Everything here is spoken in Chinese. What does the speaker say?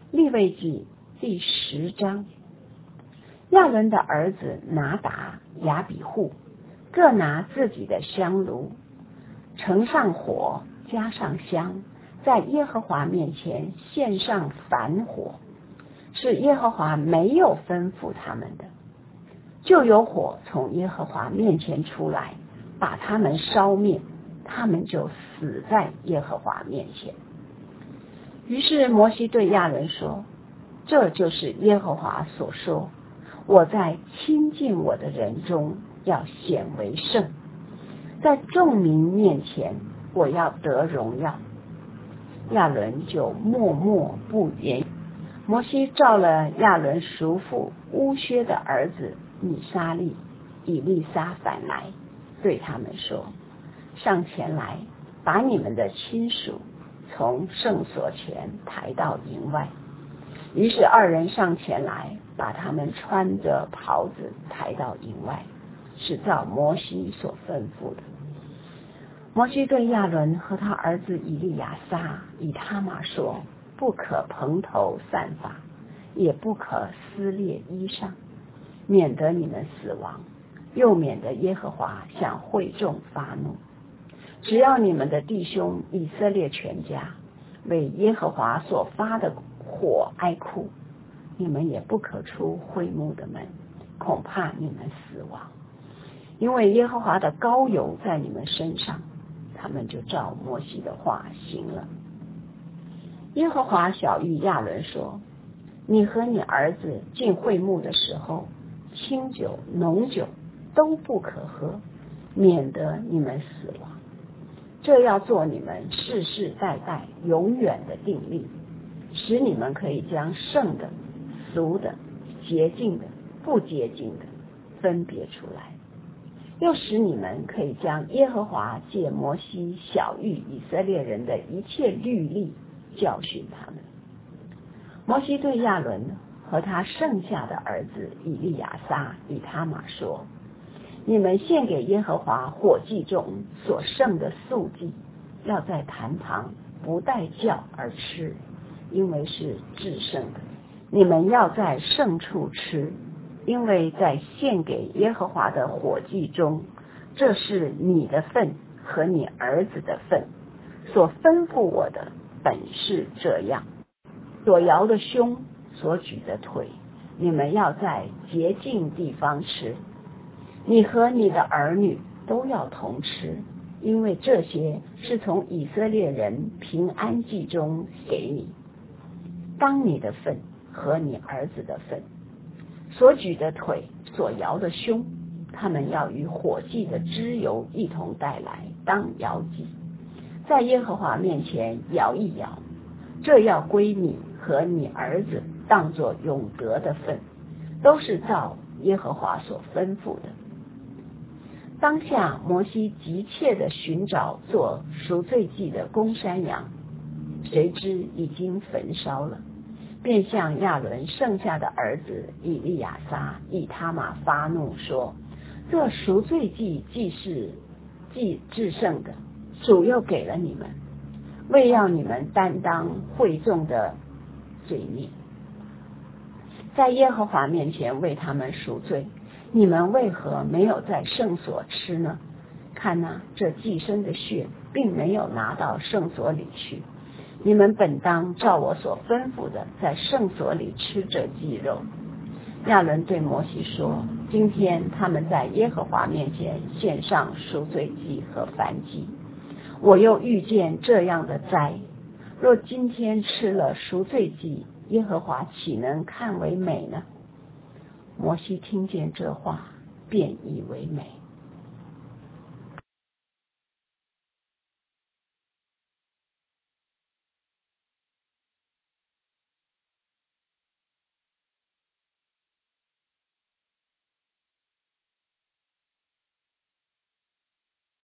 利未记第10章。亚伦的儿子拿达、亚比户各拿自己的香炉，盛上火，加上香，在耶和华面前献上燔火，是耶和华没有吩咐他们的。就有火从耶和华面前出来，把他们烧灭，他们就死在耶和华面前。于是摩西对亚伦说，这就是耶和华所说，我在亲近我的人中要显为圣，在众民面前我要得荣耀。亚伦就默默不言。摩西召了亚伦叔父乌薛的儿子米沙利、以利沙反来，对他们说，上前来，把你们的亲属从圣所前抬到营外。于是2人上前来，把他们穿着袍子抬到营外，是照摩西所吩咐的。摩西对亚伦和他儿子以利亚撒、以他玛说，不可蓬头散发，也不可撕裂衣裳，免得你们死亡，又免得耶和华向会众发怒。只要你们的弟兄以色列全家为耶和华所发的火哀哭，你们也不可出会幕的门，恐怕你们死亡。因为耶和华的膏油在你们身上。他们就照摩西的话行了。耶和华晓谕亚伦说，你和你儿子进会幕的时候，清酒、浓酒都不可喝，免得你们死亡。这要做你们世世代代永远的定例，使你们可以将圣的、俗的、洁净的、不洁净的分别出来，又使你们可以将耶和华借摩西晓谕以色列人的一切律例教训他们。摩西对亚伦和他剩下的儿子以利亚撒、以他玛说，你们献给耶和华火祭中所剩的素祭，要在坛旁不带酵而吃，因为是至圣的。你们要在圣处吃，因为在献给耶和华的火祭中，这是你的份和你儿子的份，所吩咐我的本是这样。所摇的胸，所举的腿，你们要在洁净地方吃，你和你的儿女都要同吃，因为这些是从以色列人平安祭中给你。当你的份和你儿子的份，所举的腿，所摇的胸，他们要与火祭的脂油一同带来，当摇祭，在耶和华面前摇一摇，这要归你和你儿子当作永得的份，都是照耶和华所吩咐的。当下摩西急切地寻找做赎罪祭的公山羊，谁知已经焚烧了，便向亚伦剩下的儿子以利亚撒、以他玛发怒说，这赎罪祭既是祭至圣的，主又给了你们，为要你们担当会众的罪孽，在耶和华面前为他们赎罪，你们为何没有在圣所吃呢？看哪，这祭牲的血并没有拿到圣所里去，你们本当照我所吩咐的，在圣所里吃这祭肉。亚伦对摩西说，今天他们在耶和华面前献上赎罪祭和燔祭，我又遇见这样的灾，若今天吃了赎罪祭，耶和华岂能看为美呢？摩西听见这话，便以为美。